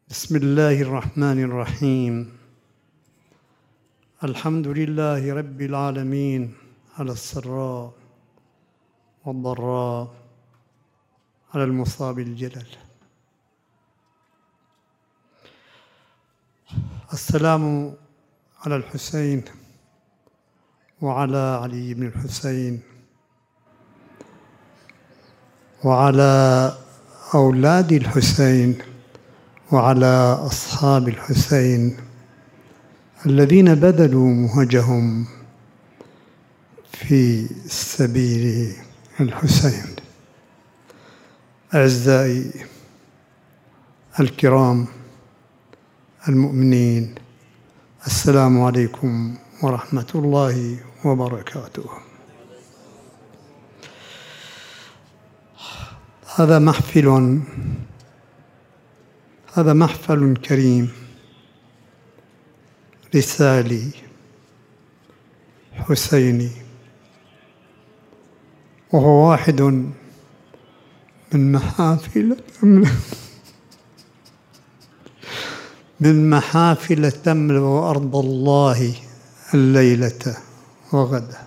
بسم الله الرحمن الرحيم. الحمد لله رب العالمين على السراء والضراء، على المصاب الجلل. السلام على الحسين وعلى علي بن الحسين وعلى أولاد الحسين وعلى أصحاب الحسين الذين بذلوا مهجهم في سبيل الحسين. أعزائي الكرام المؤمنين، السلام عليكم ورحمة الله وبركاته. هذا محفل كريم رسالي حسيني، وهو واحد من محافل تملأ أرض الله الليلة وغدا.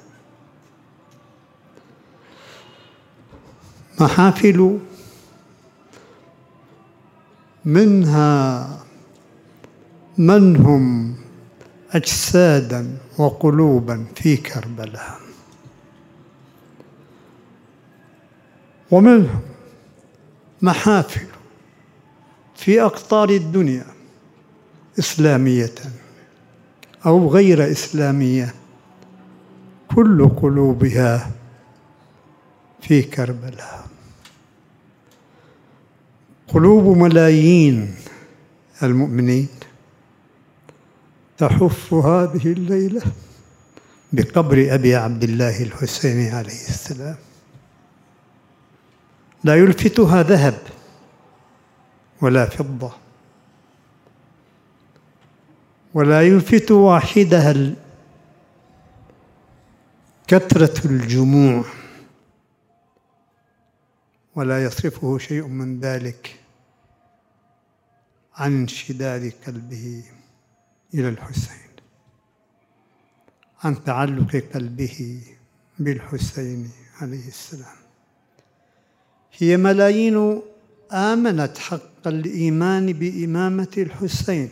محافل منها من هم أجسادا وقلوبا في كربلاء، ومنهم محافل في أقطار الدنيا إسلامية أو غير إسلامية، كل قلوبها في كربلاء. قلوب ملايين المؤمنين تحف هذه الليلة بقبر أبي عبد الله الحسين عليه السلام. لا يلفتها ذهب ولا فضة، ولا يلفت واحدها كثرة الجموع، ولا يصرفه شيء من ذلك عن انشداد قلبه إلى الحسين، عن تعلق قلبه بالحسين عليه السلام. هي ملايين آمنت حق الإيمان بإمامة الحسين،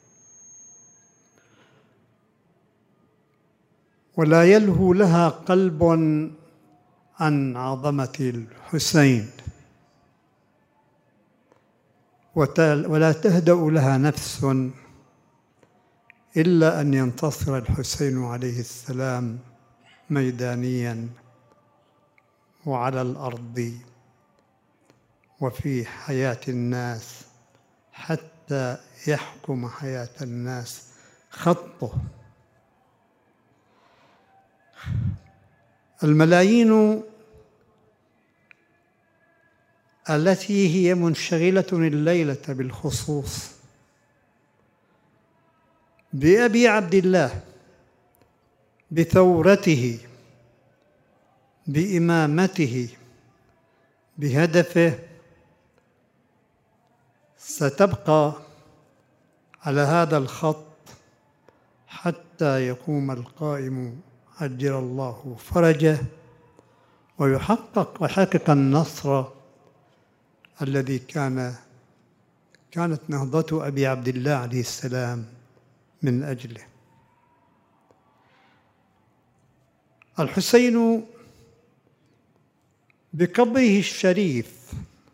ولا يلهو لها قلب عن عظمة الحسين، ولا تهدأ لها نفس إلا أن ينتصر الحسين عليه السلام ميدانياً وعلى الأرض وفي حياة الناس، حتى يحكم حياة الناس خطه. الملايين التي هي منشغلة الليلة بالخصوص بأبي عبد الله، بثورته، بإمامته، بهدفه، ستبقى على هذا الخط حتى يقوم القائم عجل الله فرجه ويحقق النصر الذي كانت نهضة أبي عبد الله عليه السلام من أجله. الحسين بقبره الشريف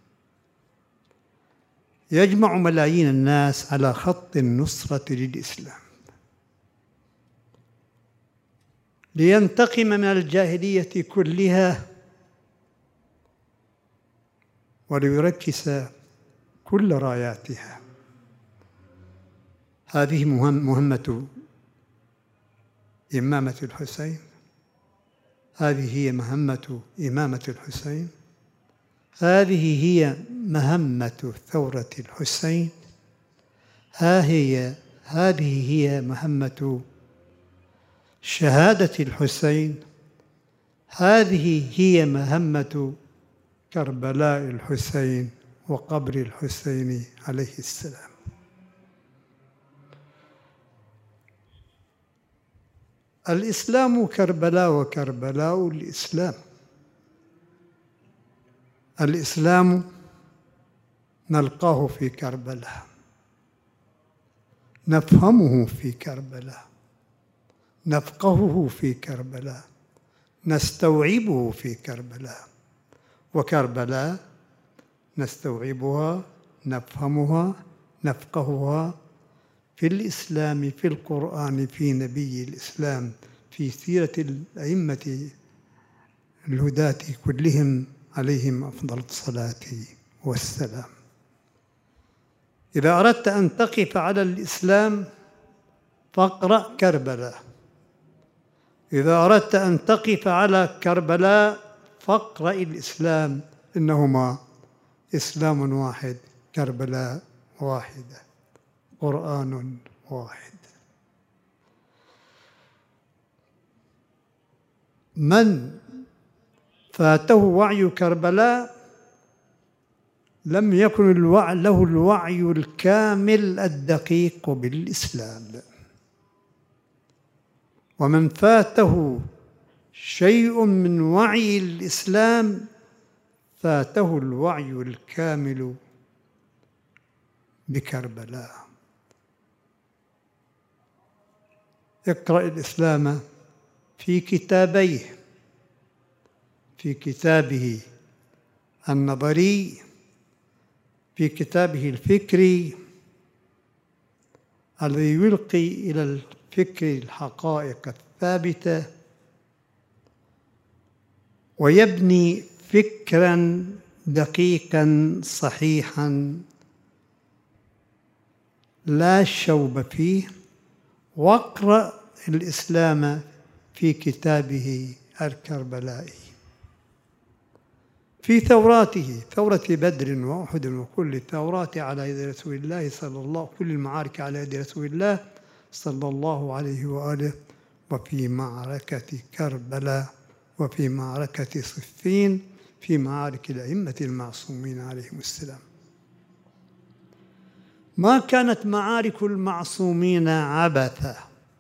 يجمع ملايين الناس على خط النصرة للإسلام، لينتقم من الجاهلية كلها وليركز كل راياتها. هذه مهمة إمامة الحسين، هذه هي مهمة إمامة الحسين، هذه هي مهمة ثورة الحسين، هذه هي مهمة شهادة الحسين، هذه هي مهمة كربلاء الحسين وقبر الحسين عليه السلام. الإسلام كربلاء وكربلاء الإسلام. الإسلام نلقاه في كربلاء، نفهمه في كربلاء، نفقهه في كربلاء، نستوعبه في كربلاء. وكربلاء نستوعبها، نفهمها، نفقهها في الإسلام، في القرآن، في نبي الإسلام، في سيرة الأئمة الهداة كلهم عليهم أفضل الصلاة والسلام. إذا أردت أن تقف على الإسلام فاقرأ كربلاء، إذا أردت أن تقف على كربلاء فاقرأ الإسلام، إنهما إسلام واحد، كربلاء واحدة، قرآن واحد. من فاته وعي كربلاء لم يكن له الوعي الكامل الدقيق بالإسلام، ومن فاته شيء من وعي الإسلام فاته الوعي الكامل بكربلاء. اقرأ الإسلام في كتابيه، في كتابه النظري، في كتابه الفكري الذي يلقي إلى الفكر الحقائق الثابتة ويبني فكراً دقيقاً صحيحاً لا شوب فيه. واقرأ الإسلام في كتابه الكربلائي، في ثوراته، ثورة بدر وأحد وكل الثورات على يد رسول الله صلى الله، كل المعارك على يد رسول الله صلى الله عليه وآله، وفي معركة كربلاء، وفي معركة صفين، في معارك الأئمة المعصومين عليهم السلام. ما كانت معارك المعصومين عبثا،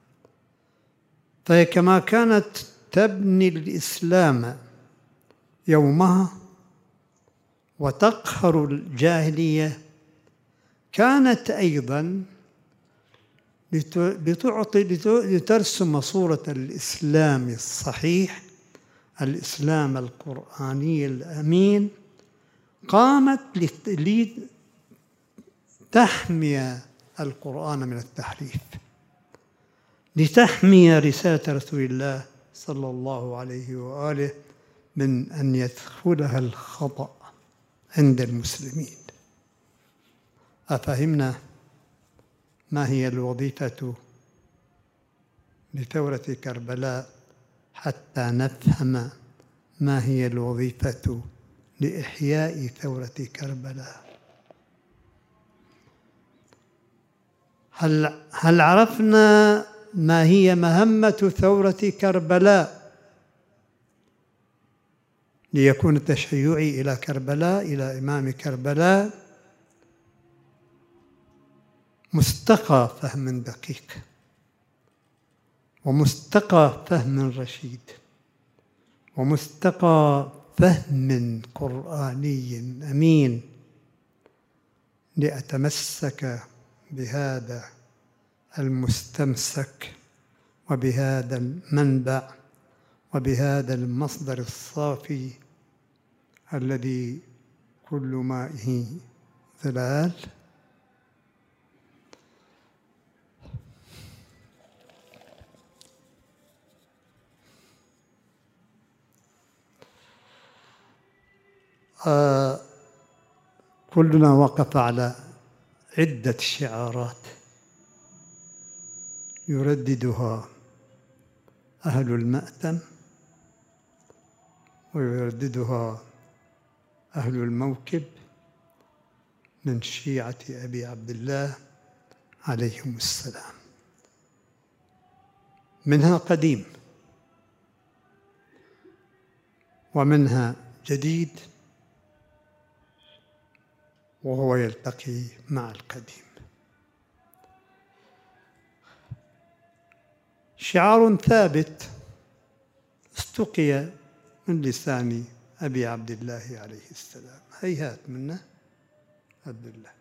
فكما كانت تبني الإسلام يومها وتقهر الجاهلية، كانت أيضاً لترسم صورة الإسلام الصحيح، الإسلام القرآني الأمين. قامت لتحمي القرآن من التحريف، لتحمي رسالة رسول الله صلى الله عليه وآله من أن يدخلها الخطأ عند المسلمين. أفهمنا ما هي الوظيفة لثورة كربلاء حتى نفهم ما هي الوظيفة لإحياء ثورة كربلاء؟ هل عرفنا ما هي مهمة ثورة كربلاء ليكون التشيع إلى كربلاء، إلى إمام كربلاء، مستقى فهم دقيق ومستقى فهم رشيد ومستقى فهم قرآني أمين، لأتمسك بهذا المستمسك وبهذا المنبع وبهذا المصدر الصافي الذي كل مائه ظلال. كلنا وقف على عدة شعارات يرددها أهل المأتم ويرددها أهل الموكب من شيعة أبي عبد الله عليهم السلام. منها قديم ومنها جديد، وهو يلتقي مع القديم. شعار ثابت استقي من لسان أبي عبد الله عليه السلام، هيهات منه عبد الله.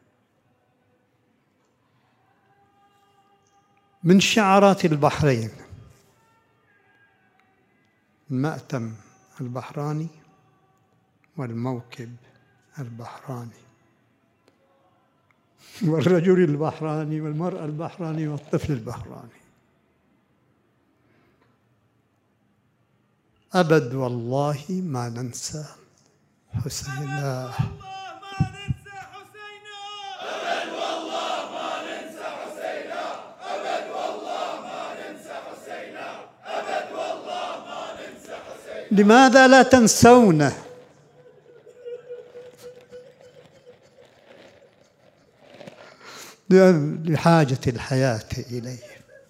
من شعارات البحرين المأتم البحراني والموكب البحراني والرجل البحراني والمرأة البحراني والطفل البحراني. أبد والله ما ننسى حسينا. لماذا لا تنسونه؟ لحاجة الحياة إليه،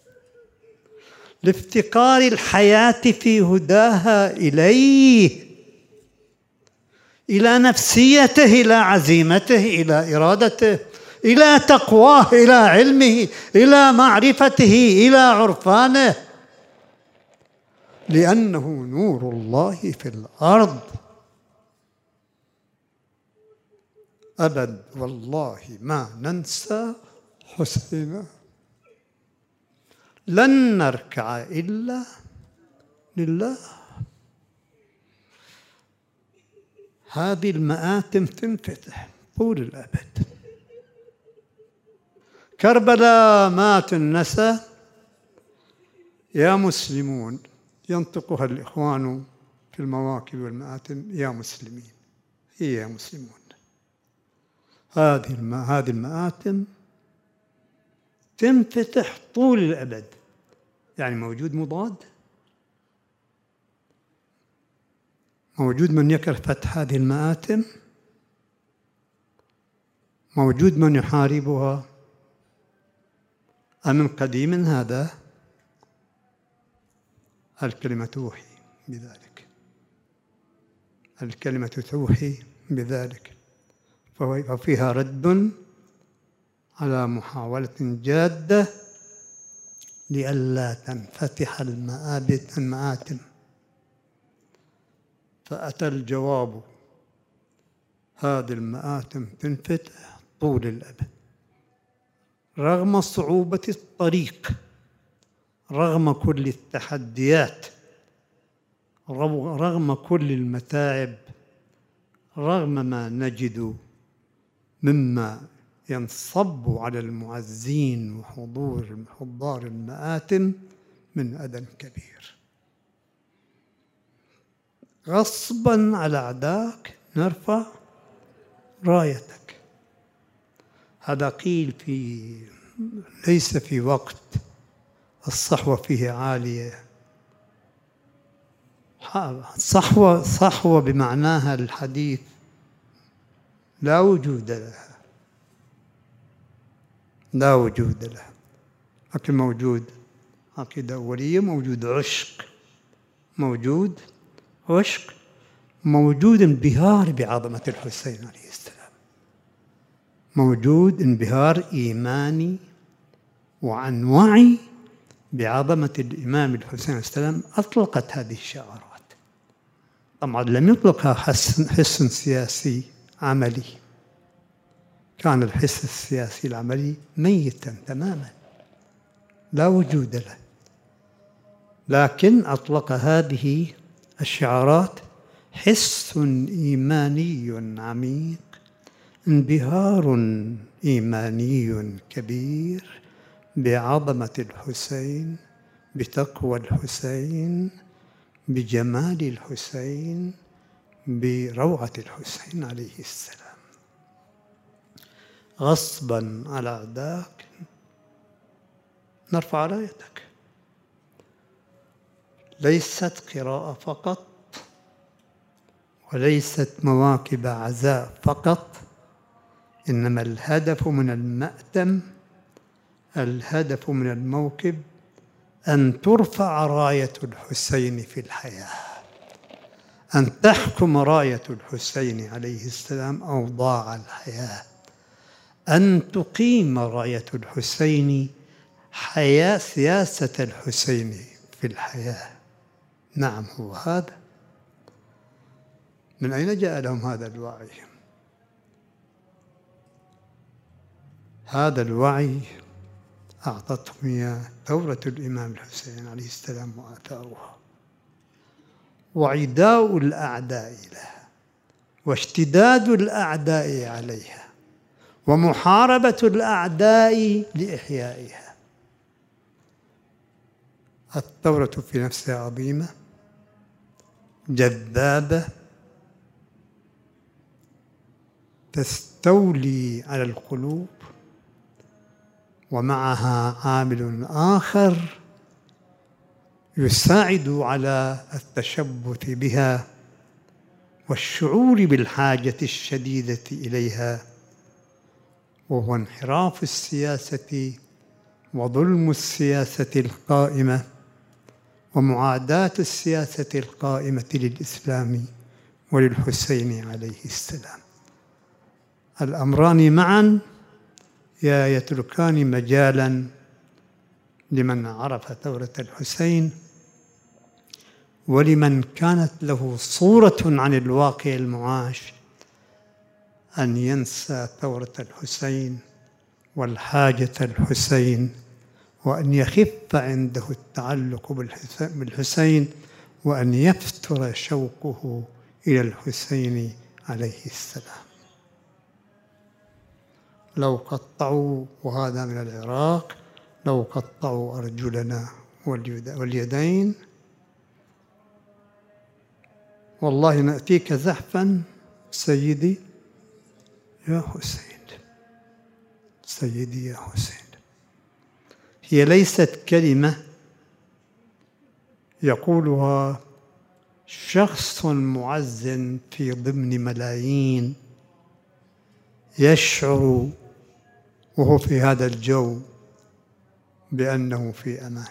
لافتقار الحياة في هداها إليه، إلى نفسيته، إلى عزيمته، إلى إرادته، إلى تقواه، إلى علمه، إلى معرفته، إلى عرفانه، لأنه نور الله في الأرض. أبد والله ما ننسى حسينا، لن نركع إلا لله. هذه المآتم تنفتح طول الأبد. كربلاء مات النسى يا مسلمون، ينطقها الإخوان في المواكب والمآتم يا مسلمين، هي يا مسلمون. هذه المآتم تنفتح طول الأبد. يعني موجود مضاد، موجود من يكره فتح هذه المآتم، موجود من يحاربها. أمن قديم هذا؟ الكلمة توحي بذلك، الكلمة توحي بذلك، ففيها رد على محاولة جادة لئلا تنفتح المآتم. فأتى الجواب: هذه المآتم تنفتح طول الأبد، رغم صعوبة الطريق، رغم كل التحديات، رغم كل المتاعب، رغم ما نجد مما ينصب على المعزين وحضار المآتم من أذى كبير. غصبا على أعدائك نرفع رايتك. هذا قيل ليس في وقت الصحوة فيه عالية، صحوة بمعناها الحديث لا وجود لها، لا وجود لها، لكن موجود عقيدة أولية، موجود عشق، موجود عشق، موجود انبهار بعظمة الحسين عليه السلام، موجود انبهار إيماني وعن وعي بعظمة الإمام الحسين عليه السلام. أطلقت هذه الشعارات، طبعا لم يطلقها حس سياسي عملي، كان الحس السياسي العملي ميتا تماما لا وجود له، لكن أطلق هذه الشعارات حس إيماني عميق، انبهار إيماني كبير بعظمة الحسين، بتقوى الحسين، بجمال الحسين، بروعة الحسين عليه السلام. غصبا على أعدائك نرفع رايتك. ليست قراءة فقط، وليست مواكب عزاء فقط، إنما الهدف من المأتم، الهدف من الموكب أن ترفع راية الحسين في الحياة، أن تحكم راية الحسين عليه السلام أوضاع الحياة، أن تقيم راية الحسين سياسة الحسين في الحياة. نعم، هو هذا. من أين جاء لهم هذا الوعي؟ هذا الوعي أعطتهم إياه ثورة الإمام الحسين عليه السلام وآثارها، وعداء الأعداء لها، واشتداد الأعداء عليها، ومحاربة الأعداء لإحيائها. الثورة في نفسها عظيمة، جذابة، تستولي على القلوب، ومعها عامل آخر يساعد على التشبث بها والشعور بالحاجة الشديدة إليها، وهو انحراف السياسة وظلم السياسة القائمة ومعاداة السياسة القائمة للإسلام وللحسين عليه السلام. الأمران معا يتركان مجالا لمن عرف ثورة الحسين ولمن كانت له صورة عن الواقع المعاش أن ينسى ثورة الحسين والحاجة الحسين، وأن يخف عنده التعلق بالحسين، وأن يفتر شوقه إلى الحسين عليه السلام. لو قطعوا، وهذا من العراق، لو قطعوا أرجلنا واليدين والله نأتيك زحفا سيدي يا حسين، سيدي يا حسين. هي ليست كلمة يقولها شخص معز في ضمن ملايين يشعر وهو في هذا الجو بأنه في أمان.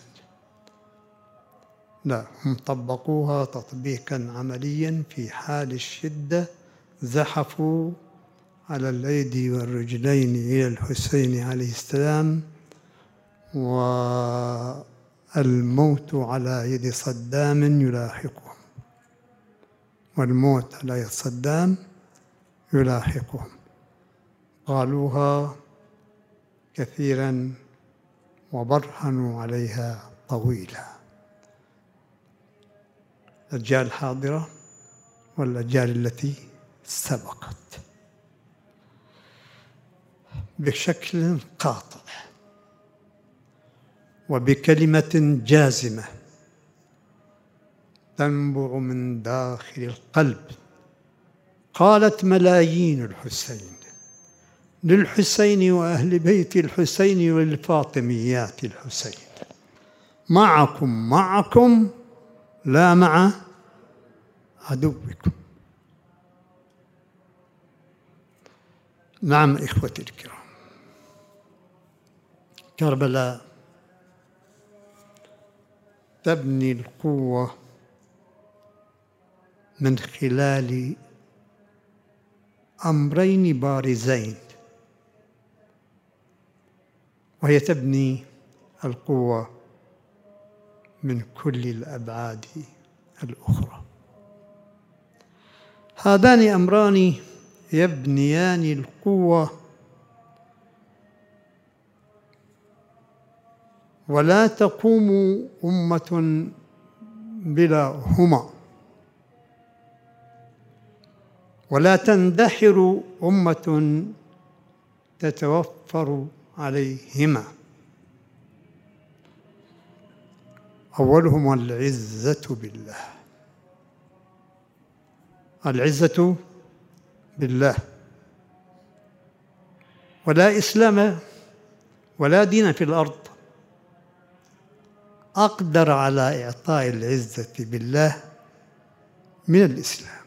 لا، هم طبقوها تطبيقا عمليا في حال الشدة، زحفوا على الأيدي والرجلين إلى الحسين عليه السلام، والموت على يد صدام يلاحقهم، والموت على يد صدام يلاحقهم. قالوها كثيرا وبرهنوا عليها طويلا، الأجيال الحاضرة والأجيال التي سبقت، بشكل قاطع وبكلمة جازمة تنبع من داخل القلب. قالت ملايين الحسين للحسين وأهل بيت الحسين وللفاطميات الحسين: معكم معكم لا مع عدوكم. نعم إخوتي الكرام، كربلاء تبني القوة من خلال أمرين بارزين، وهي تبني القوة من كل الأبعاد الأخرى. هذان أمران يبنيان القوة، ولا تقوم أمة بلا هما، ولا تندحر أمة تتوفر عليهما. أولهما العزة بالله، العزة بالله. ولا إسلام ولا دين في الأرض أقدر على إعطاء العزة بالله من الإسلام.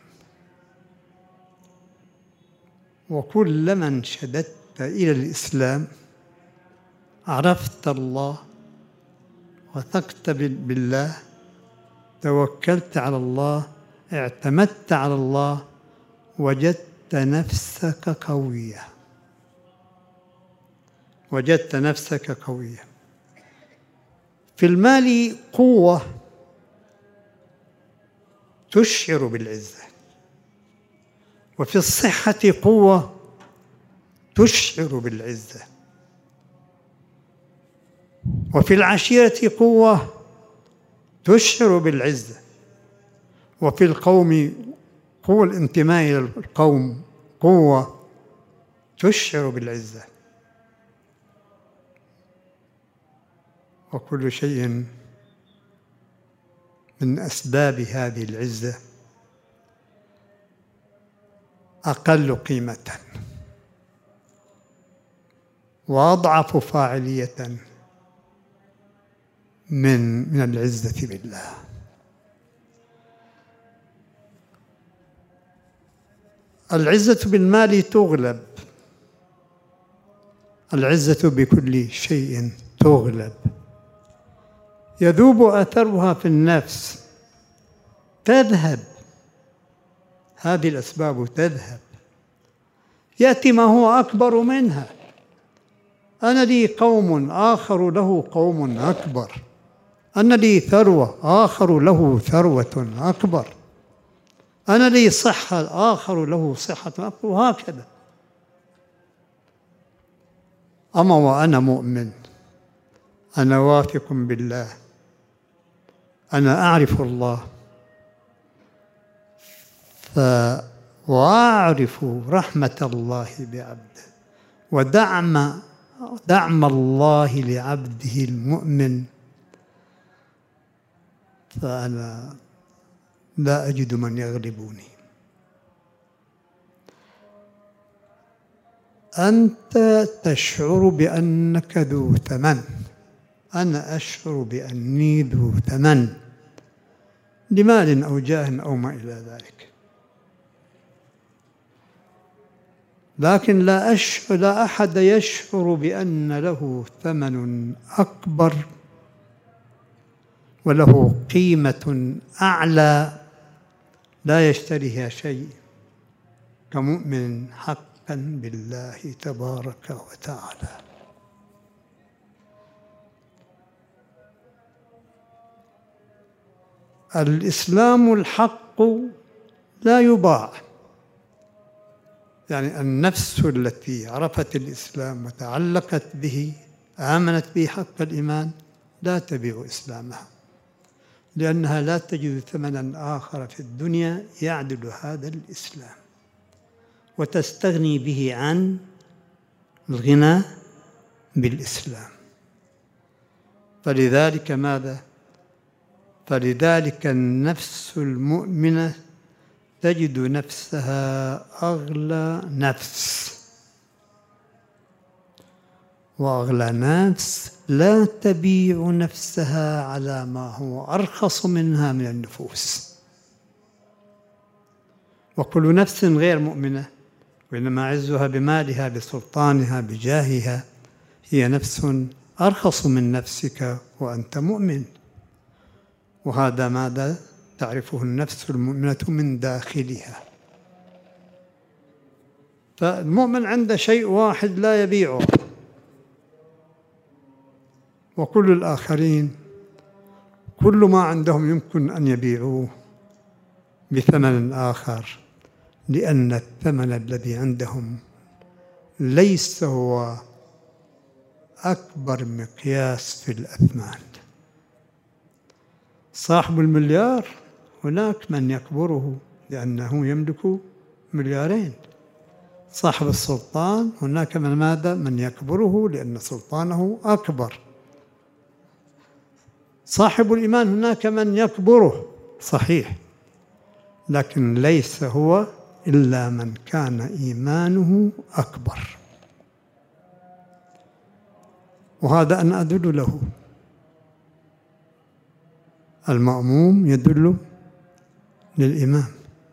وكلما انشددت إلى الإسلام عرفت الله، وثقت بالله، توكلت على الله، اعتمدت على الله، وجدت نفسك قوية، وجدت نفسك قوية. في المال قوة تشعر بالعزة، وفي الصحة قوة تشعر بالعزة، وفي العشيرة قوة تشعر بالعزة، وفي القوم قوة الانتماء إلى القوم قوة تشعر بالعزة. وكل شيء من أسباب هذه العزة أقل قيمة وأضعف فاعلية من العزة بالله. العزة بالمال تغلب، العزة بكل شيء تغلب، يذوب أثرها في النفس، تذهب، هذه الأسباب تذهب، يأتي ما هو أكبر منها. أنا لي قوم آخر له قوم أكبر، أنا لي ثروة آخر له ثروة أكبر، أنا لي صحة آخر له صحة أكبر، وهكذا. أما وأنا مؤمن، أنا واثق بالله، أنا أعرف الله، وأعرف رحمة الله بعبده ودعم الله لعبده المؤمن، فأنا لا أجد من يغلبني. أنت تشعر بأنك ذو ثمن، أنا أشعر بأني ذو ثمن لمال أو جاه أو ما إلى ذلك، لكن لا أحد يشعر بأن له ثمن أكبر وله قيمة أعلى لا يشتريها شيء كمؤمن حقا بالله تبارك وتعالى. الإسلام الحق لا يباع، يعني النفس التي عرفت الإسلام وتعلقت به، آمنت به حق الإيمان، لا تبيع إسلامها، لأنها لا تجد ثمنا آخر في الدنيا يعدل هذا الإسلام، وتستغني به عن الغنى بالإسلام. فلذلك ماذا؟ فلذلك النفس المؤمنة تجد نفسها أغلى نفس، وأغلى نفس لا تبيع نفسها على ما هو أرخص منها من النفوس. وكل نفس غير مؤمنة وإنما عزها بمالها بسلطانها بجاهها هي نفس أرخص من نفسك وأنت مؤمن، وهذا ماذا تعرفه النفس المؤمنة من داخلها. فالمؤمن عنده شيء واحد لا يبيعه، وكل الآخرين كل ما عندهم يمكن أن يبيعوه بثمن آخر، لأن الثمن الذي عندهم ليس هو أكبر مقياس في الأثمان. صاحب المليار هناك من يكبره لأنه يملك مليارين، صاحب السلطان هناك من ماذا؟ من يكبره لأن سلطانه أكبر، صاحب الإيمان هناك من يكبره صحيح، لكن ليس هو إلا من كان إيمانه أكبر، وهذا أنا أدل له. المأموم يدل للإمام،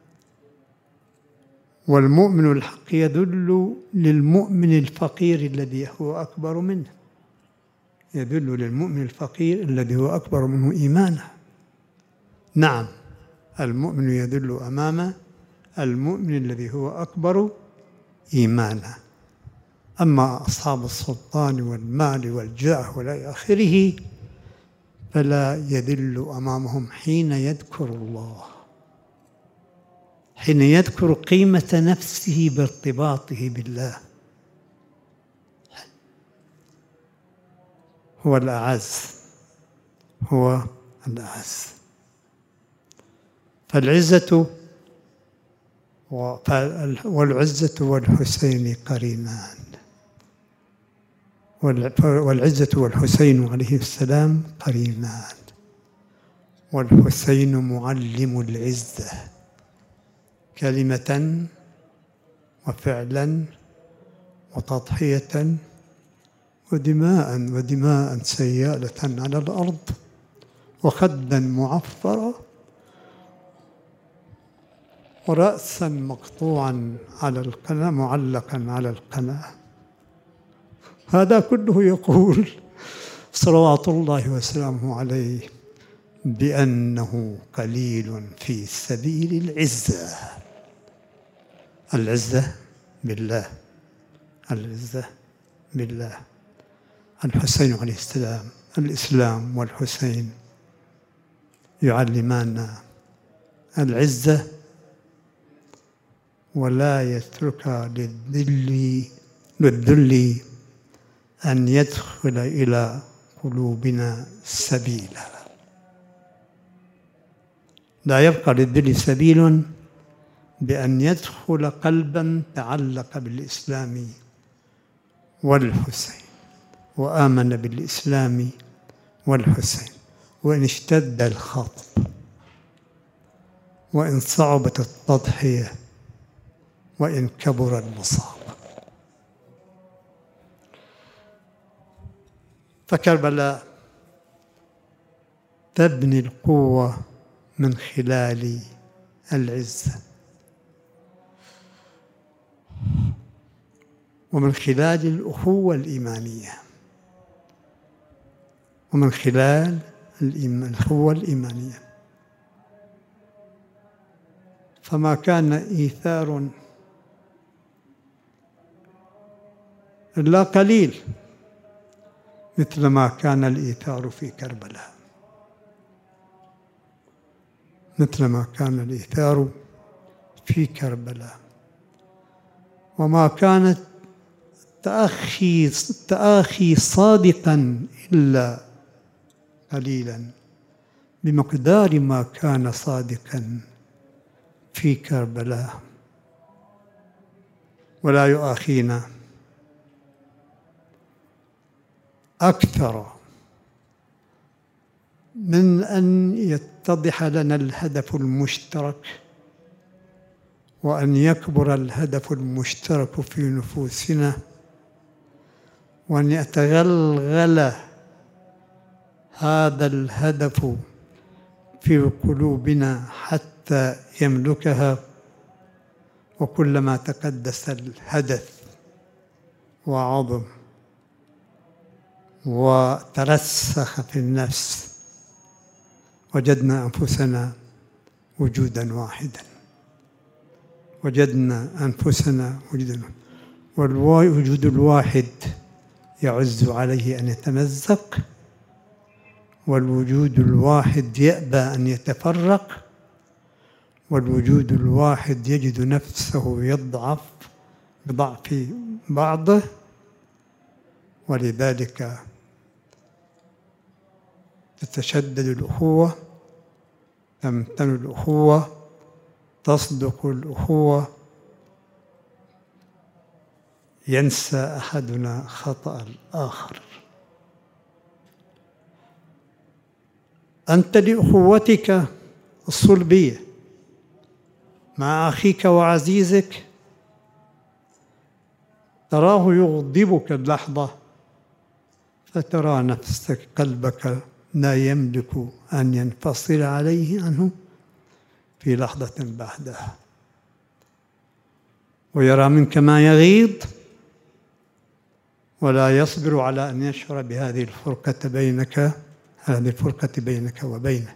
والمؤمن الحق يدل للمؤمن الفقير الذي هو أكبر منه، يدل للمؤمن الفقير الذي هو أكبر منه إيمانا. نعم، المؤمن يدل أمام المؤمن الذي هو أكبر إيمانا. أما أصحاب السلطان والمال والجاه وإلى آخره فلا يذل أمامهم حين يذكر الله، حين يذكر قيمة نفسه بارتباطه بالله. هو الأعز، هو الأعز. فالعزة والعزة والحسين قرينان، والعزة والحسين عليه السلام قرينان، والحسين معلم العزة كلمة وفعلا وتضحية ودماء سيالة على الأرض، وخدا معفرة، ورأسا مقطوعا على القناة، معلقا على القناة. هذا كله يقول صلوات الله وسلامه عليه بأنه قليل في سبيل العزة. العزة بالله، العزة بالله. الحسين عليه السلام، الإسلام والحسين يعلمان العزة، ولا يترك للذل أن يدخل إلى قلوبنا سبيلا. لا يبقى للذل سبيل بأن يدخل قلبا تعلق بالإسلام والحسين وآمن بالإسلام والحسين، وإن اشتد الخطب، وإن صعبت التضحية، وإن كبر المصاب. فكربلاء تبني القوة من خلال العزة، ومن خلال الأخوة الإيمانية، ومن خلال الأخوة الإيمانية. فما كان إيثار إلا قليل مثل ما كان الإيثار في كربلاء، مثل ما كان الإيثار في كربلاء. وما كانت تآخي صادقا إلا قليلا بمقدار ما كان صادقا في كربلاء. ولا يؤاخينا أكثر من أن يتضح لنا الهدف المشترك، وأن يكبر الهدف المشترك في نفوسنا، وأن يتغلغل هذا الهدف في قلوبنا حتى يملكها. وكلما تقدس الهدف وعظم وترسخ في النفس وجدنا أنفسنا وجودا واحدا، وجدنا أنفسنا وجودا، والوجود الواحد يعز عليه أن يتمزق، والوجود الواحد يأبى أن يتفرق، والوجود الواحد يجد نفسه يضعف بضعف بعضه. ولذلك تتشدد الأخوة، تمتن الأخوة، تصدق الأخوة، ينسى أحدنا خطأ الآخر. أنت لأخوتك الصلبية مع أخيك وعزيزك تراه يغضبك اللحظة، فترى نفسك قلبك لا يملك أن ينفصل عليه عنه في لحظة بعدها، ويرى منك ما يغيظ، ولا يصبر على أن يشعر بهذه الفرقة بينك وبينه.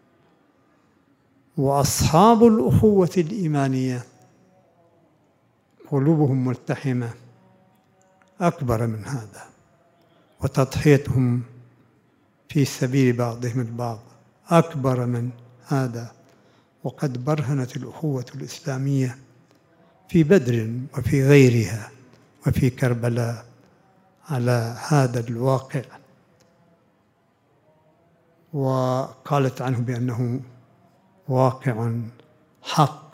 وأصحاب الأخوة الإيمانية قلوبهم ملتحمة أكبر من هذا، وتضحيتهم في سبيل بعضهم البعض أكبر من هذا، وقد برهنت الأخوة الإسلامية في بدر وفي غيرها وفي كربلاء على هذا الواقع، وقالت عنه بأنه واقع حق،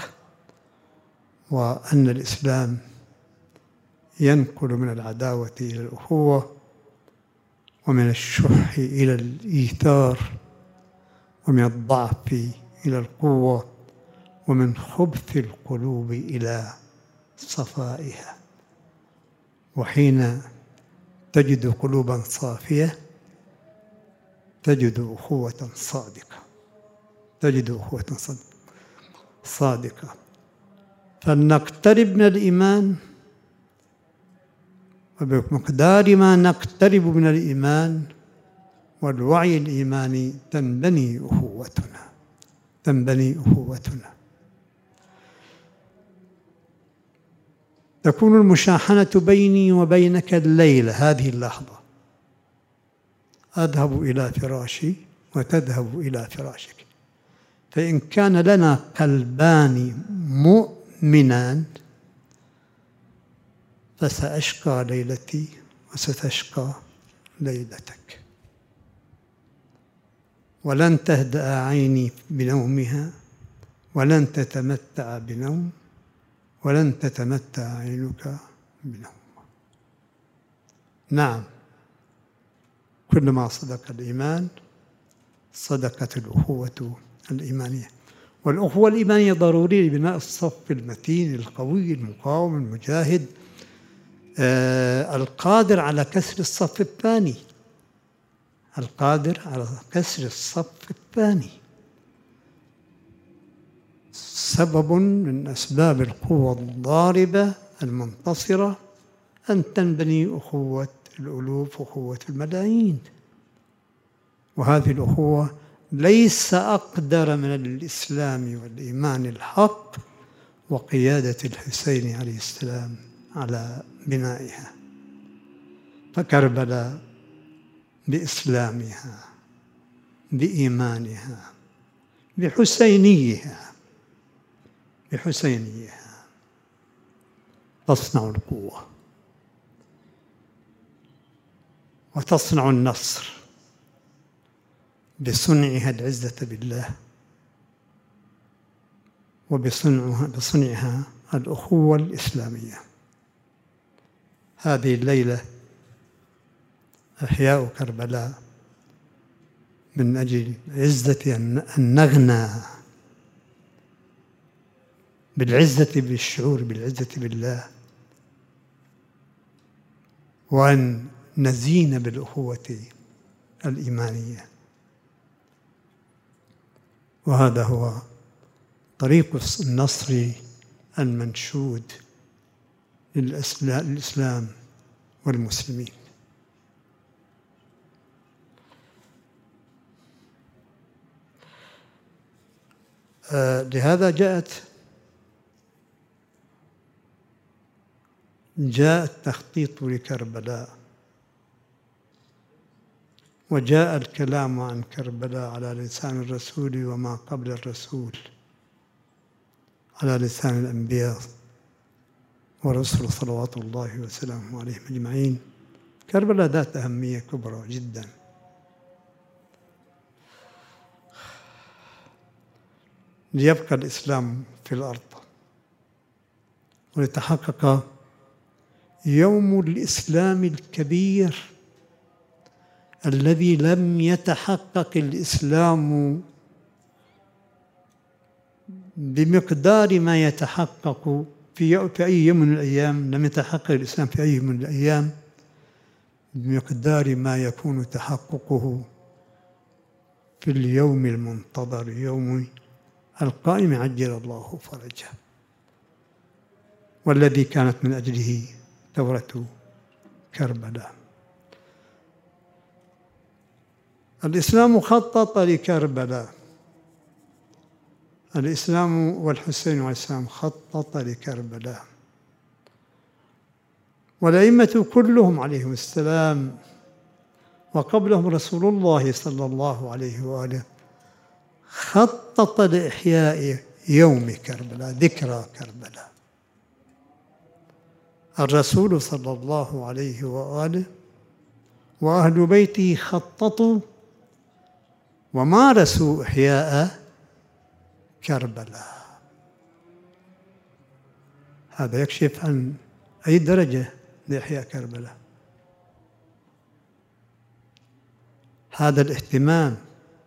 وأن الإسلام ينقل من العداوة إلى الأخوة، ومن الشح إلى الإيثار، ومن الضعف إلى القوة، ومن خبث القلوب إلى صفائها. وحين تجد قلوبا صافية تجد أخوة صادقة، تجد أخوة صادقة. فلنقترب من الإيمان، وبمقدار ما نقترب من الإيمان والوعي الإيماني تنبني أخوتنا، تنبني أخوتنا. تكون المشاحنة بيني وبينك الليلة، هذه اللحظة، أذهب إلى فراشي وتذهب إلى فراشك، فإن كان لنا قلبان مؤمنان فسأشقى ليلتي وستشقى ليلتك، ولن تهدأ عيني بنومها، ولن تتمتع بنوم، ولن تتمتع عينك بنوم. نعم، كلما صدق الإيمان صدقت الأخوة الإيمانية. والأخوة الإيمانية ضرورية لبناء الصف المتين القوي المقاوم المجاهد، القادر على كسر الصف الثاني، القادر على كسر الصف الثاني. سبب من أسباب القوة الضاربة المنتصرة أن تنبني أخوة الألوف، أخوة الملايين. وهذه الأخوة ليس أقدر من الإسلام والإيمان الحق وقيادة الحسين عليه السلام على بنائها. فكربلاء بإسلامها، بإيمانها، بحسينيها تصنع القوة وتصنع النصر بصنعها العزة بالله، وبصنعها الأخوة الإسلامية. هذه الليلة أحياء كربلاء من أجل عزة أن نغنى بالعزة، بالشعور بالعزة بالله، وأن نزين بالأخوة الإيمانية. وهذا هو طريق النصر المنشود للإسلام والمسلمين. لهذا جاء التخطيط لكربلاء، وجاء الكلام عن كربلاء على لسان الرسول وما قبل الرسول، على لسان الأنبياء والرسل صلوات الله وسلامه عليهم أجمعين. كربلاء ذات أهمية كبرى جدا. ليبقى الإسلام في الأرض وليتحقق يوم الإسلام الكبير الذي لم يتحقق الإسلام بمقدار ما يتحقق في أي يوم من الأيام. لم يتحقق الإسلام في أي يوم من الأيام بمقدار ما يكون تحققه في اليوم المنتظر، يوم القائم عجل الله فرجه، والذي كانت من أجله ثورة كربلاء. الإسلام خطط لكربلاء، الإسلام والحسين عليه السلام خطط لكربلاء، والأئمة كلهم عليهم السلام وقبلهم رسول الله صلى الله عليه وآله خطط لإحياء يوم كربلاء، ذكرى كربلاء. الرسول صلى الله عليه وآله وأهل بيته خططوا ومارسوا إحياء كربلاء. هذا يكشف عن أي درجة لإحياء كربلاء. هذا الاهتمام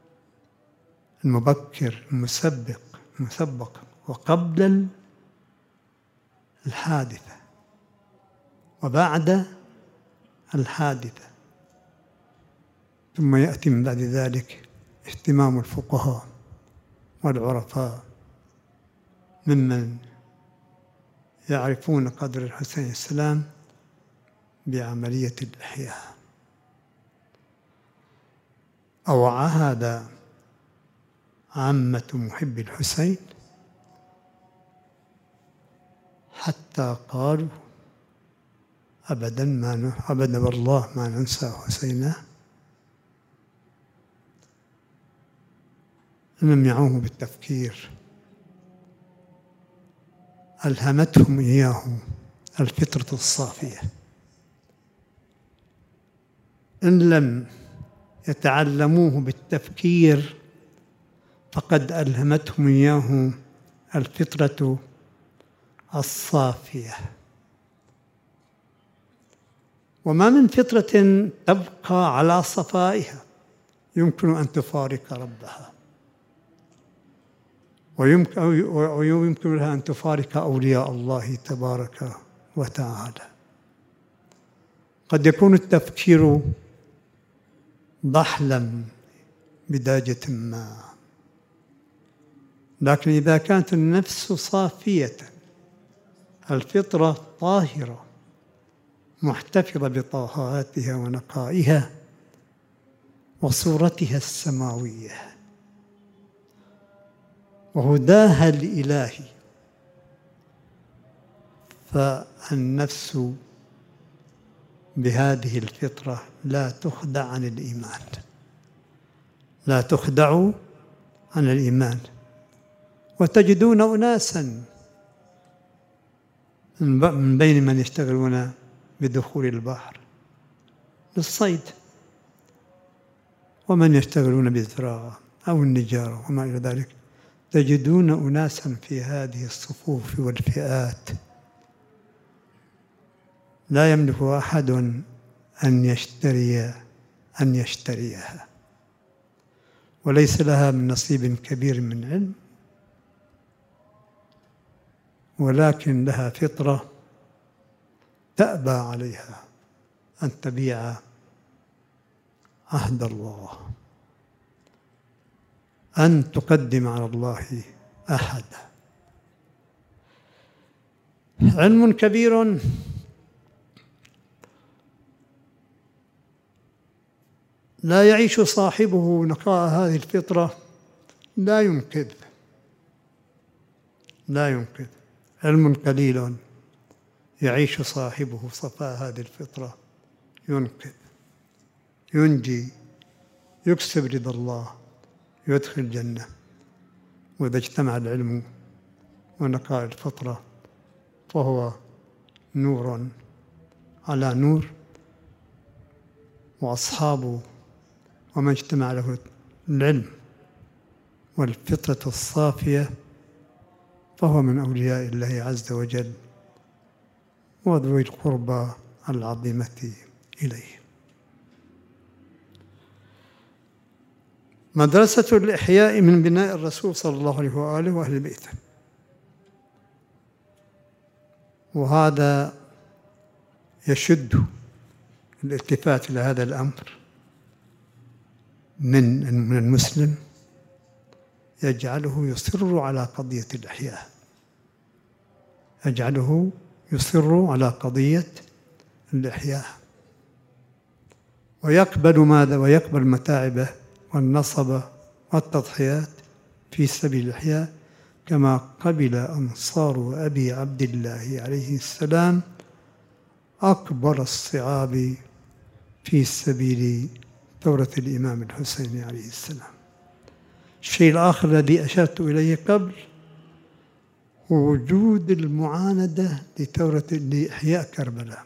المبكر المسبق وقبل الحادثة وبعد الحادثة، ثم يأتي من بعد ذلك اهتمام الفقهاء والعرفاء ممن يعرفون قدر الحسين عليه السلام بعملية الإحياء. أوعى هذا عامة محبي الحسين حتى قالوا أبدا والله ما ننسى حسينا. لم يعوه بالتفكير، ألهمتهم إياه الفطرة الصافية. إن لم يتعلموه بالتفكير فقد ألهمتهم إياه الفطرة الصافية. وما من فطرة تبقى على صفائها يمكن أن تفارق ربها، ويمكن لها أن تفارق أولياء الله تبارك وتعالى. قد يكون التفكير ضحلا بداجة ما، لكن إذا كانت النفس صافية، الفطرة طاهرة محتفظة بطهارتها ونقائها وصورتها السماوية وهداها الإلهي، فالنفس بهذه الفطرة لا تخدع عن الإيمان، لا تخدع عن الإيمان. وتجدون أناسا من بين من يشتغلون بدخول البحر للصيد، ومن يشتغلون بالزراعة أو النجارة وما إلى ذلك، تجدون أناسا في هذه الصفوف والفئات لا يملك أحد أن يشتريها، وليس لها من نصيب كبير من علم، ولكن لها فطرة تأبى عليها أن تبيع عهد الله، أن تقدم على الله أحدا. علم كبير لا يعيش صاحبه نقاء هذه الفطرة لا ينقذ. علم قليل يعيش صاحبه صفاء هذه الفطرة ينقذ، ينجي، يكسب رضا الله، يدخل الجنة. وإذا اجتمع العلم ونقاء الفطرة فهو نور على نور، وأصحابه ومن اجتمع له العلم والفطرة الصافية فهو من أولياء الله عز وجل وذوي القربى العظيمة إليه. مدرسة الإحياء من بناء الرسول صلى الله عليه وآله وأهل بيته، وهذا يشد الالتفات إلى هذا الأمر من المسلم، يجعله يصر على قضية الإحياء، يجعله يصر على قضية الإحياء، ويقبل ماذا؟ ويقبل متاعبه والنصب والتضحيات في سبيل الإحياء، كما قبل أنصار أبي عبد الله عليه السلام أكبر الصعاب في سبيل ثورة الإمام الحسين عليه السلام. الشيء الآخر الذي أشرت إليه قبل هو وجود المعاندة لإحياء كربلاء،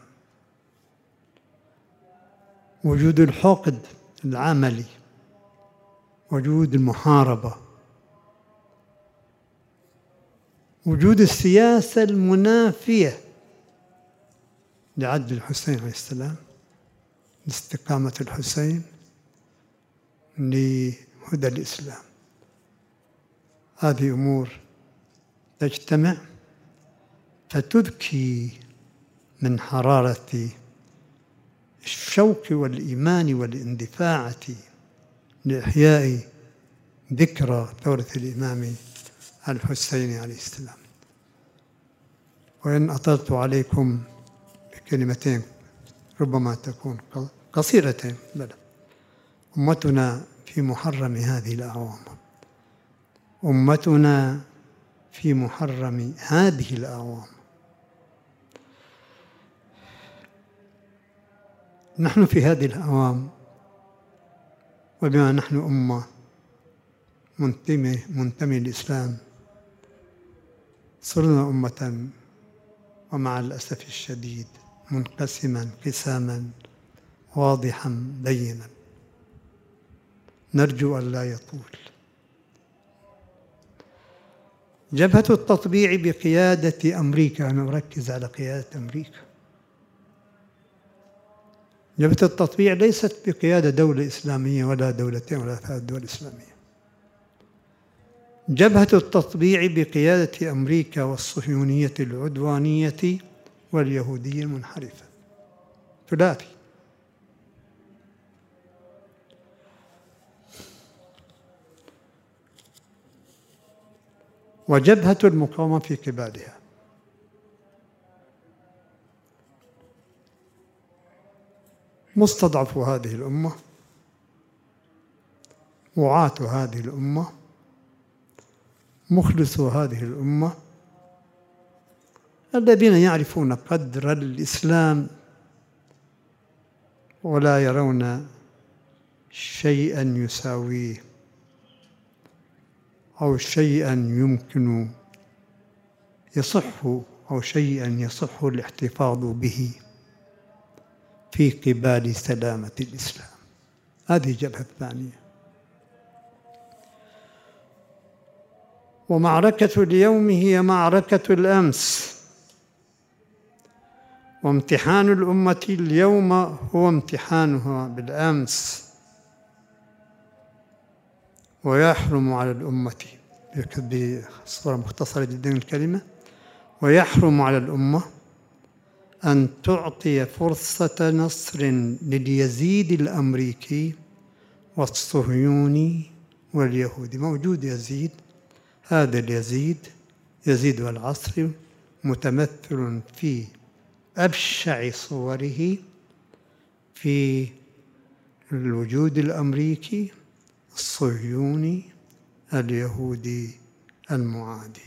وجود الحقد العملي، وجود المحاربة، وجود السياسة المنافية لعدل الحسين عليه السلام، لاستقامة الحسين، لهدى الإسلام. هذه أمور تجتمع فتبكي من حرارة الشوق والإيمان والاندفاع لإحياء ذكرى ثورة الإمام الحسين عليه السلام. وإن أطلت عليكم بكلمتين ربما تكون قصيرتين، بل أمتنا في محرم هذه الأعوام، أمتنا في محرم هذه الأعوام. نحن في هذه الأعوام، وبما نحن أمة منتمي للإسلام، صرنا أمة ومع الأسف الشديد منقسما انقساما واضحا بينا، نرجو أن لا يطول. جبهة التطبيع بقيادة أمريكا، أنا أركز على قيادة أمريكا. جبهة التطبيع ليست بقيادة دولة إسلامية ولا دولتين ولا ثلاث دول إسلامية. جبهة التطبيع بقيادة أمريكا والصهيونية العدوانية واليهودية المنحرفة، ثلاثي. وجبهة المقاومة في قبالها. مستضعف هذه الأمة، وعاة هذه الأمة، مخلص هذه الأمة، الذين يعرفون قدر الإسلام ولا يرون شيئا يساويه أو شيئا يمكن يصح أو شيئا يصح الاحتفاظ به في قبال سلامة الإسلام. هذه الجبهة الثانية. ومعركة اليوم هي معركة الأمس، وامتحان الأمة اليوم هو امتحانها بالأمس. ويحرم على الأمة، بصورة مختصرة جدا الكلمة، ويحرم على الأمة أن تعطي فرصة نصر لليزيد الأمريكي والصهيوني واليهودي. موجود يزيد، هذا اليزيد يزيد العصر متمثل في أبشع صوره في الوجود الأمريكي الصهيوني اليهودي المعادي.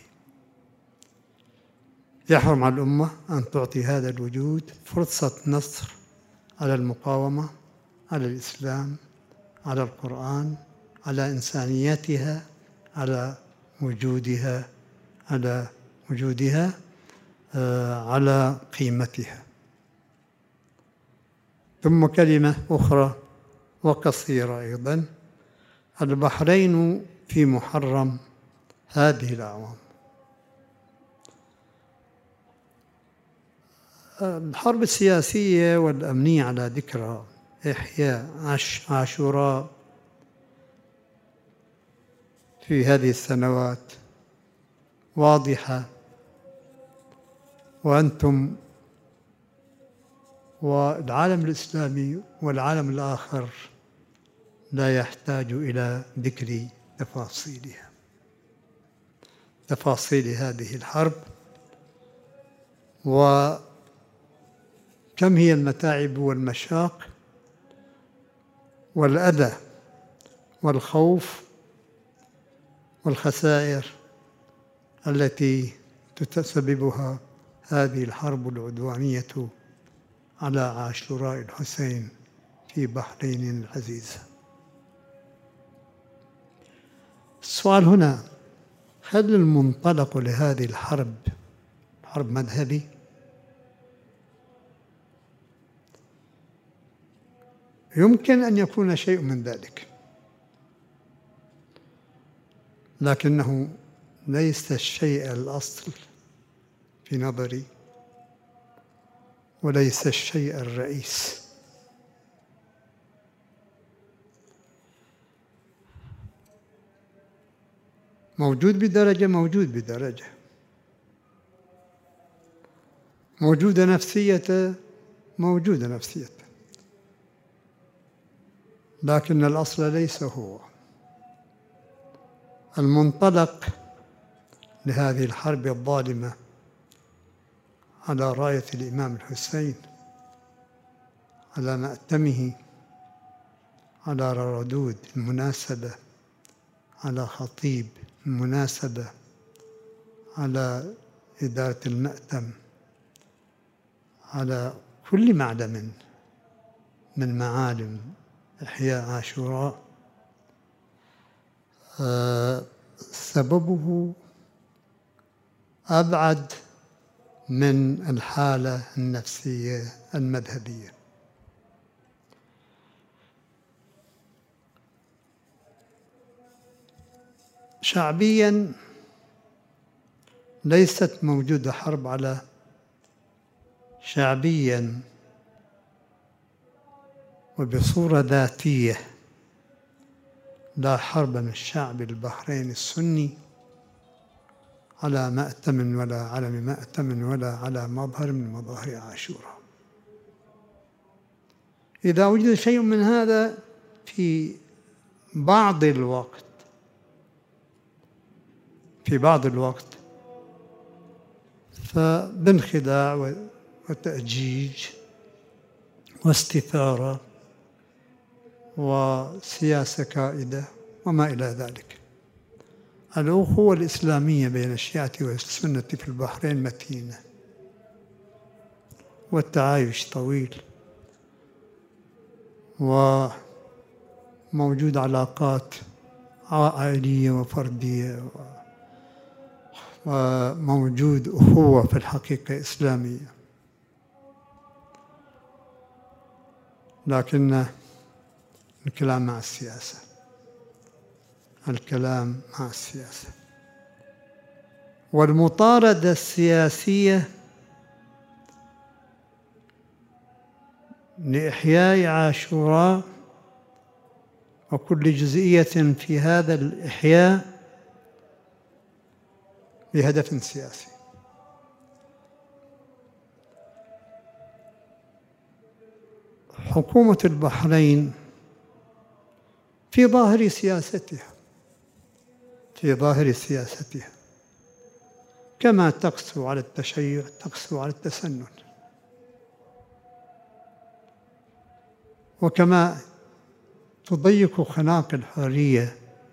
يحرم على الأمة أن تعطي هذا الوجود فرصة نصر على المقاومة، على الإسلام، على القرآن، على إنسانيتها، على وجودها، على قيمتها. ثم كلمة أخرى وقصيرة أيضا: البحرين في محرم هذه الأعوام. الحرب السياسية والأمنية على ذكرى إحياء عاشوراء في هذه السنوات واضحة، وأنتم والعالم الإسلامي والعالم الآخر لا يحتاج إلى ذكر تفاصيلها، تفاصيل هذه الحرب، وكم هي المتاعب والمشاق والأذى والخوف والخسائر التي تسببها هذه الحرب العدوانية على عاشوراء الحسين في بحرين العزيزة. السؤال هنا: هل المنطلق لهذه الحرب حرب مذهبي؟ يمكن أن يكون شيء من ذلك، لكنه ليس الشيء الأصل في نظري، وليس الشيء الرئيس. موجود بدرجة، موجود بدرجة، موجودة نفسية، موجودة نفسية، لكن الأصل ليس هو. المنطلق لهذه الحرب الظالمة على راية الإمام الحسين، على مأتمه، على ردود المناسبة، على خطيب المناسبة، على إدارة المأتم، على كل معلم من معالم إحياء عاشوراء، سببه أبعد من الحالة النفسية المذهبية. شعبياً ليست موجودة حرب على شعبياً وبصورة ذاتية لا حرب من الشعب البحريني السني على مأتم ولا علم مأتم ولا على مظهر من مظاهر عاشوراء. إذا وجد شيء من هذا في بعض الوقت فبانخداع وتأجيج واستثارة وسياسة كائدة وما إلى ذلك. الأخوة الإسلامية بين الشيعة والسنة في البحرين متينة، والتعايش طويل، وموجود علاقات عائلية وفردية، وموجود أخوة في الحقيقة إسلامية، لكن الكلام مع السياسة، الكلام مع السياسة والمطاردة السياسية لإحياء عاشوراء وكل جزئية في هذا الإحياء بهدف سياسي. حكومة البحرين في ظاهر سياستها كما تقسو على التشيع تقسو على التسنن، وكما تضيق خناق الحرية،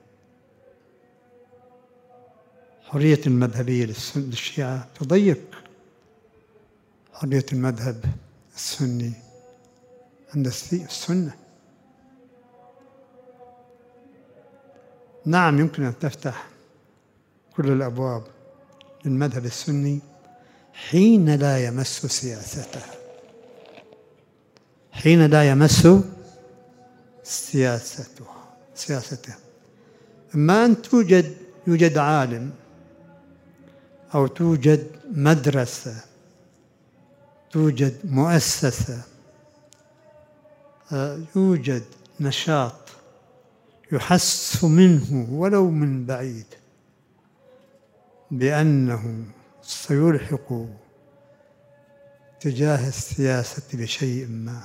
حرية المذهبية للشيعة تضيق حرية المذهب السني عند السنة. نعم، يمكن أن تفتح كل الأبواب للمذهب السني حين لا يمس سياسته، حين لا يمس سياسته. إما أن يوجد عالم، أو توجد مدرسة، توجد مؤسسة، يوجد نشاط يحس منه ولو من بعيد بأنه سيلحق تجاه السياسة بشيء ما،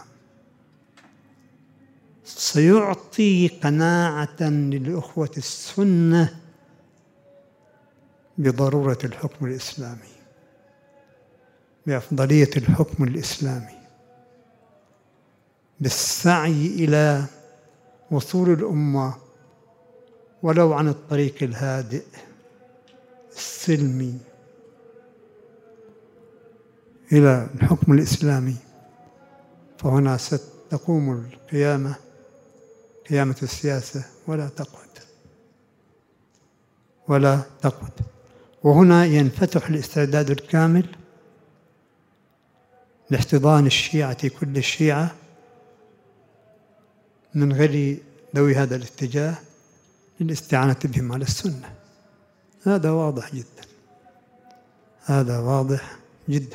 سيعطي قناعة للأخوة السنة بضرورة الحكم الإسلامي، بأفضلية الحكم الإسلامي، بالسعي إلى وصول الأمة ولو عن الطريق الهادئ السلمي إلى الحكم الإسلامي، فهنا تقوم القيامة، قيامة السياسة، ولا تقعد. وهنا ينفتح الاستعداد الكامل لاحتضان الشيعة، كل الشيعة، من غير ذوي هذا الاتجاه، للاستعانة بهم على السنة. هذا واضح جدا، هذا واضح جدا.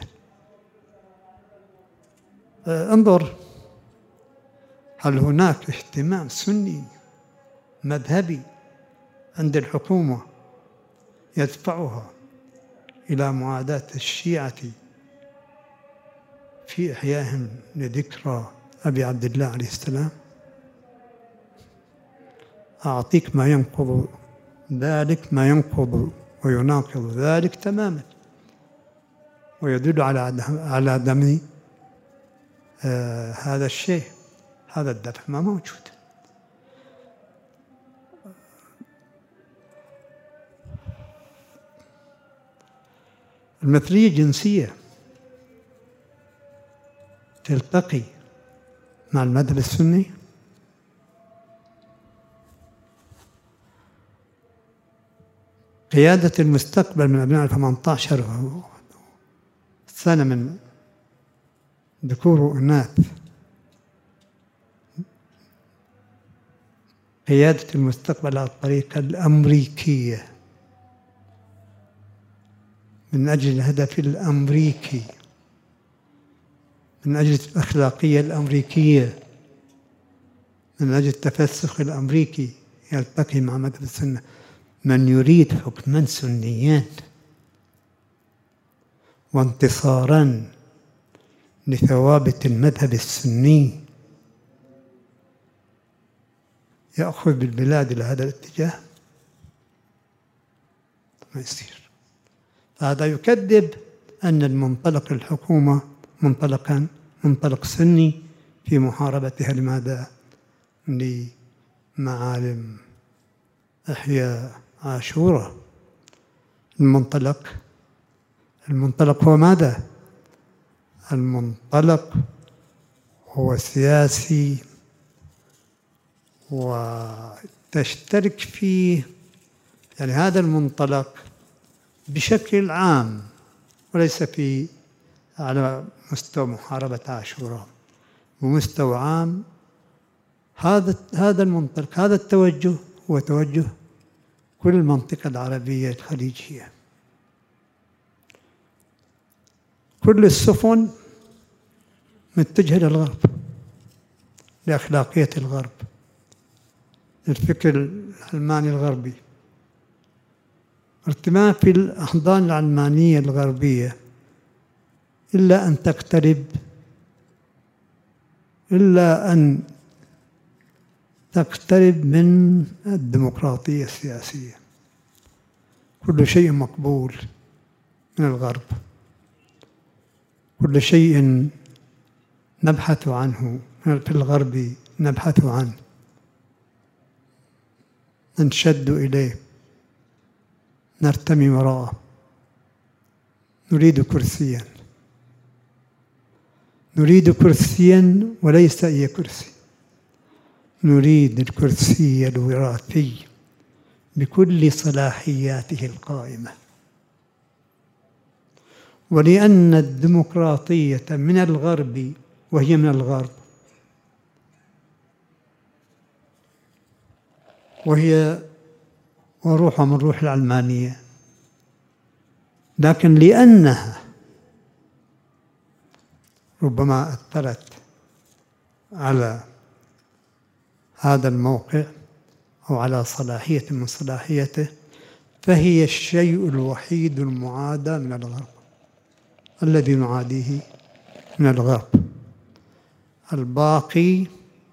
انظر، هل هناك اهتمام سني مذهبي عند الحكومة يدفعها إلى معاداة الشيعة في إحيائهم لذكرى أبي عبد الله عليه السلام؟ أعطيك ما ينقض ذلك، ما ينقض ويناقض ذلك تماما، ويدل على عدم هذا الشيء، هذا الدفع ما موجود. المثلية الجنسية تلتقي مع المذهب السني؟ قيادة المستقبل من أبناء 18 سنة من ذكور وإناث، قيادة المستقبل على الطريقة الأمريكية، من أجل الهدف الأمريكي، من أجل الأخلاقية الأمريكية، من أجل التفسخ الأمريكي، يلتقي مع مذهب السنة. من يريد حكما سنيا وانتصارا لثوابت المذهب السني يأخذ بالبلاد إلى هذا الاتجاه؟ ما يصير. هذا يكذب أن المنطلق الحكومة منطلق سني في محاربتها. لماذا؟ لمعالم إحياء عاشوراء. المنطلق هو ماذا؟ المنطلق هو سياسي، وتشترك فيه يعني هذا المنطلق بشكل عام، وليس على مستوى محاربة عاشوراء، بمستوى عام. هذا المنطلق، هذا التوجه هو توجه كل المنطقة العربية الخليجية. كل السفن متجهة للغرب، لأخلاقية الغرب، للفكر العلماني الغربي. ارتماء في الأحضان العلمانية الغربية إلا أن تقترب من الديمقراطية السياسية. كل شيء مقبول من الغرب، كل شيء نبحث عنه في الغرب، نبحث عنه، ننشد إليه، نرتمي وراءه. نريد كرسيا وليس أي كرسي، نريد الكرسي الوراثي بكل صلاحياته القائمة. ولأن الديمقراطية من الغرب، وهي من الغرب، وهي وروحها من روح العلمانية، لكن لأنها ربما أثرت على هذا الموقع أو على صلاحية من صلاحيته، فهي الشيء الوحيد المعادى من الغرب، الذي نعاديه من الغرب. الباقي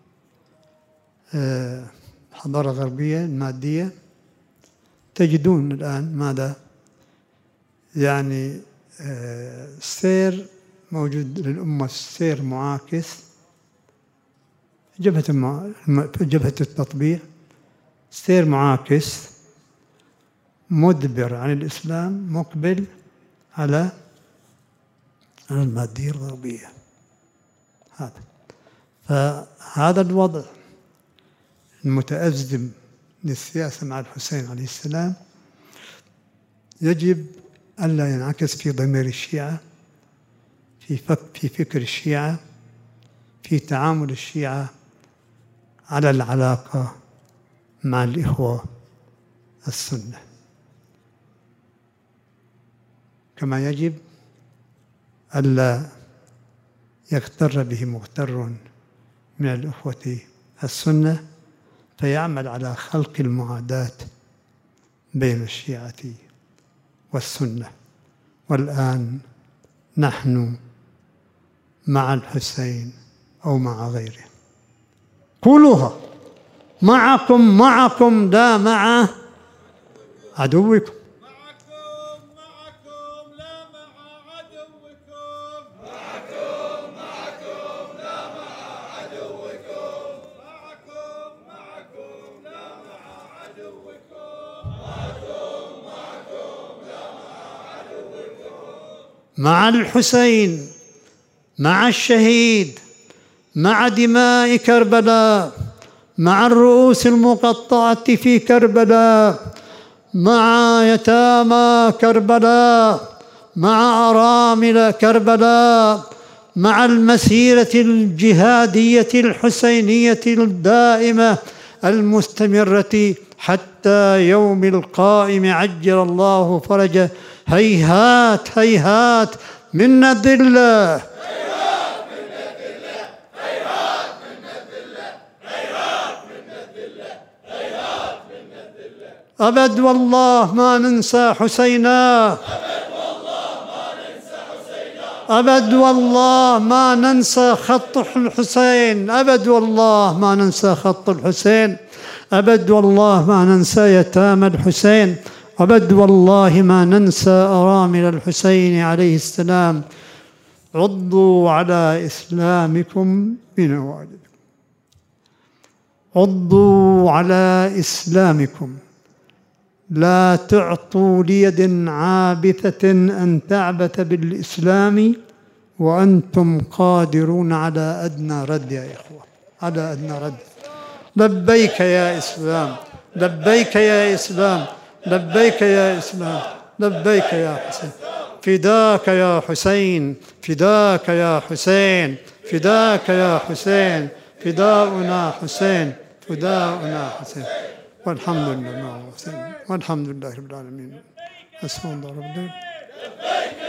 الحضارة الغربية المادية، تجدون الآن ماذا؟ يعني سير موجود للأمة، سير معاكس، جبهة التطبيع، سير معاكس مدبر عن الإسلام، مقبل على المادية الغربية. هذا فهذا الوضع المتأزم للسياسة مع الحسين عليه السلام يجب ألا ينعكس في ضمير الشيعة، في فكر الشيعة، في تعامل الشيعة على العلاقة مع الإخوة السنة، كما يجب ألا يغتر به مغتر من الإخوة السنة فيعمل على خلق المعاداة بين الشيعة والسنة. والآن نحن مع الحسين أو مع غيره، قولوها معكم لا مع عدوكم. مع الحسين، مع الشهيد، مع دماء كربلاء، مع الرؤوس المقطعة في كربلاء، مع يتامى كربلاء، مع أرامل كربلاء، مع المسيرة الجهادية الحسينية الدائمة المستمرة حتى يوم القائم عجل الله فرجه. هيهات هيهات من الذلة، أبد والله ما ننسى حسينا، أبد والله ما ننسى خط الحسين، أبد والله ما ننسى خط الحسين، أبد والله ما ننسى يتامى الحسين، أبد والله ما ننسى أرامل الحسين عليه السلام. عضوا على إسلامكم بنواجذكم، عضوا على إسلامكم، لا تعطوا ليد عابثة أن تعبث بالإسلام وأنتم قادرون على أدنى رد يا إخوة، على أدنى رد. لبيك يا إسلام، لبيك يا إسلام، لبيك يا إسلام، لبيك يا حسين، فداك يا حسين، فداك يا حسين، فداك يا حسين، فداؤنا حسين، فداؤنا حسين. والحمد لله والحمد لله رب العالمين. أسمع الله رب العالمين.